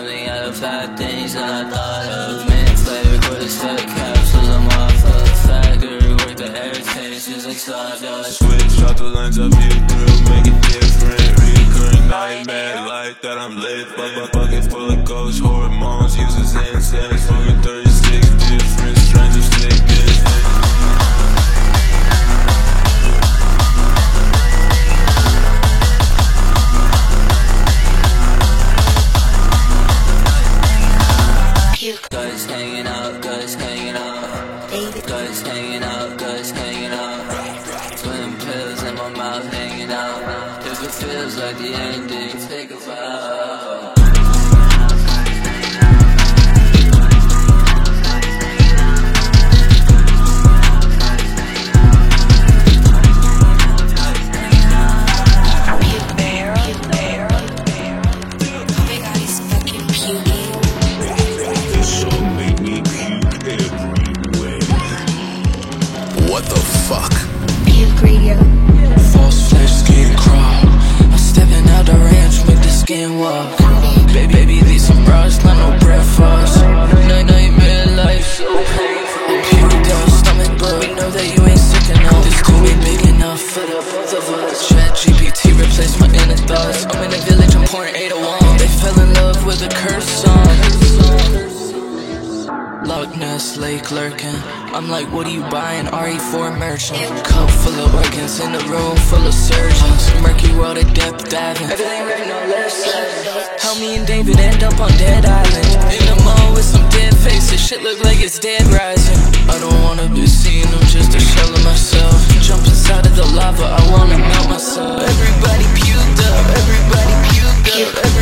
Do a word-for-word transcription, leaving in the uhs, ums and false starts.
running out of fat things that I thought of. Mint flavor, quarters, fat capsules, I'm off of factory work, the air taste is like sawdust. Switch out the lens up you through, make it different. Recurring nightmare, like that I'm lit. But bucket full of ghost hormones, uses incense. Smoking thirty-six different strands of sickness. Guts hanging out, guts hanging out, guts hanging out, guts hanging out. Twin pills in my mouth hanging out. If it feels like the ending, take a vow. What the fuck? Puke Radio. False flesh, skin crawl. I'm stepping out the ranch, make the skin walk. Baby, baby, these some bras, not no breakfast. Night, nightmare life, so painful. Puked out, stomach bug, we know that you ain't sick enough. This cool ain't big enough for the both of us. Chat G P T replaced my inner thoughts. I'm in a village, I'm pouring eight oh one. They fell in love with a curse song. Loch Ness Lake lurking. I'm like, what are you buying? R E four merchant. Cup full of organs in a room full of surgeons. Murky world of depth diving. Everything written on left side. How me and David end up on Dead Island. In the mall with some dead faces. Shit look like it's dead rising. I don't wanna be seen, I'm just a shell of myself. Jump inside of the lava, I wanna melt myself. Everybody puked up, everybody puked up, everybody